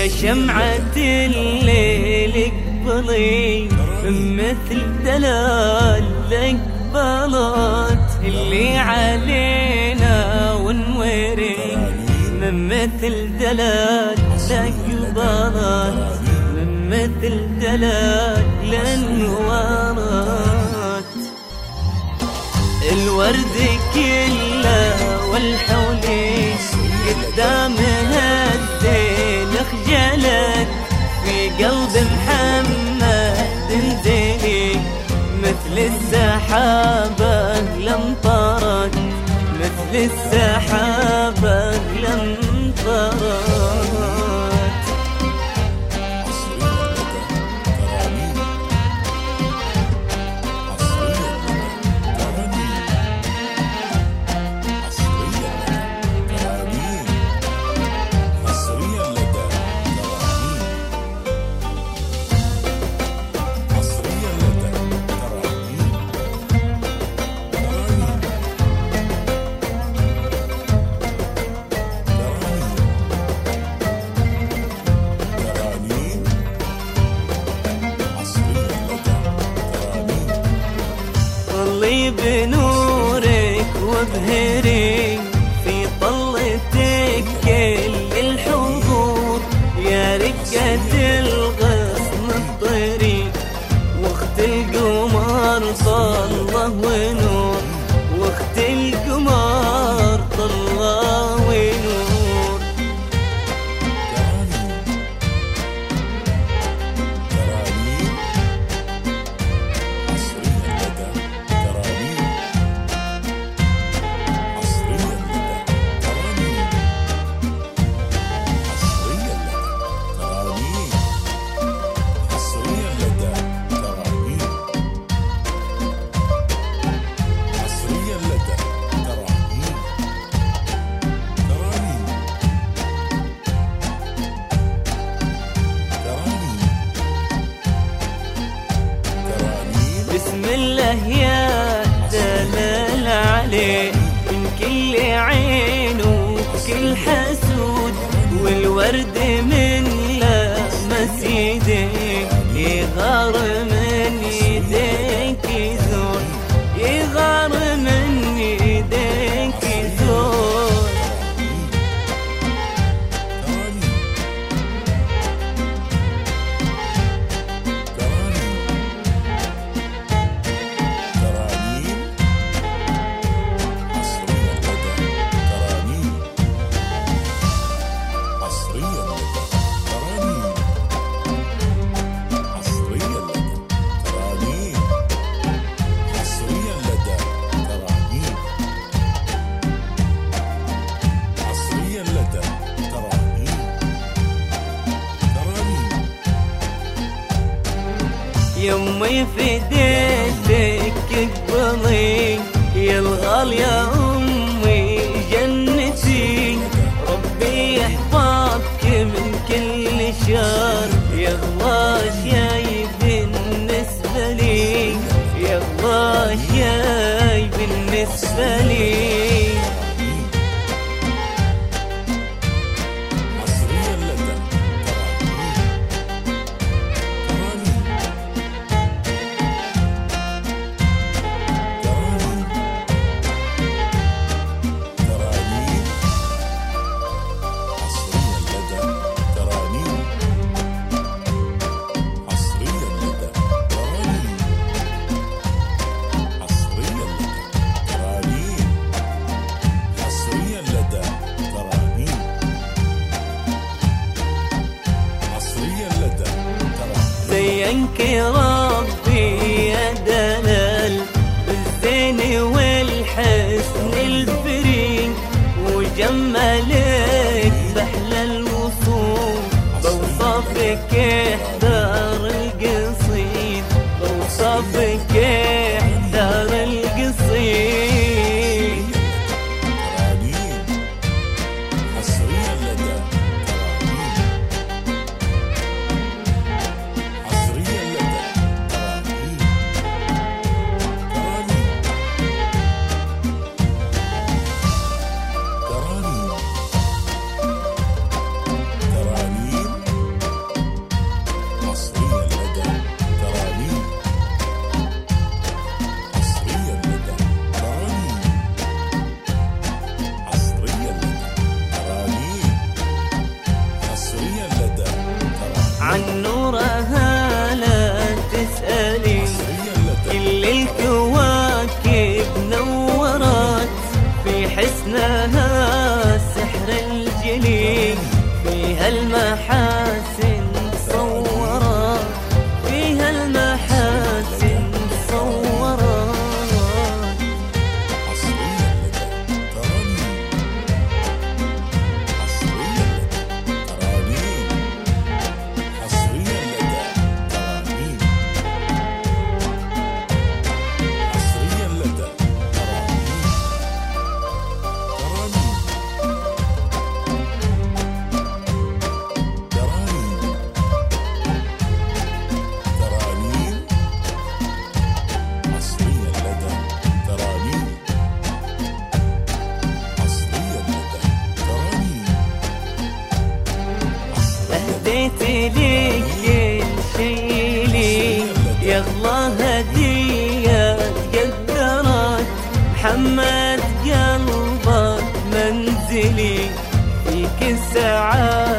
يا شمعة الليل اقبلي من مثل دلالك بلات اللي علينا ونوري من مثل دلالك بلات من مثل دلالك نورات الورد كله والحولي قدامها الزين خجلت في قلب محمد انزلي مثل السحابة لمطرت مثل السحابة لمطرت بنورك وبهري في طلتك كل الحضور يا رقة الغصن الطريق واخت القمر طله ونور واخت القمر طله ونور بسم الله يا دلال عليه من كل عين وكل حسود والورد من لمس يديك يغار من يديك يزول يغار من يديك يزول يمي فديتك اقبلي يا الغالية أمي جنتي ربي يحفظك من كل شر يا الله شاي بالنسبة لي يا الله شاي بالنسبة لي زينك ربي يا دلال بالزين والحسن الفريد وجمالك بأحلى الوصول بوصفك احذر القصيد بوصفك احذر القصيد الكواكب نورت في حسنها السحر الجليل، فيها المحاسن صورت، فيها المحاسن صورت. أهديت ليك كل شي لي يغلى هدية قدرت، محمد قلبك منزلي فيك السعادة